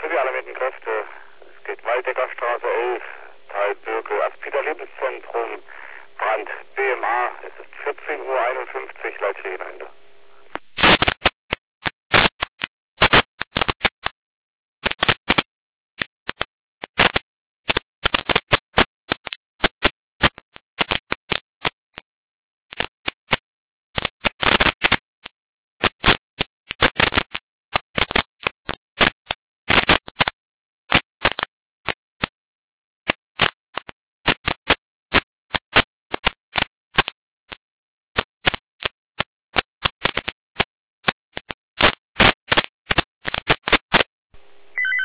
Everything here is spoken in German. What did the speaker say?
für die alarmierten Kräfte. Es geht Waldeckerstraße 11, Teil Birkel, Aspida Lebenszentrum, Brand, BMA. Es ist 14:51 Uhr, Leitstelle Ende.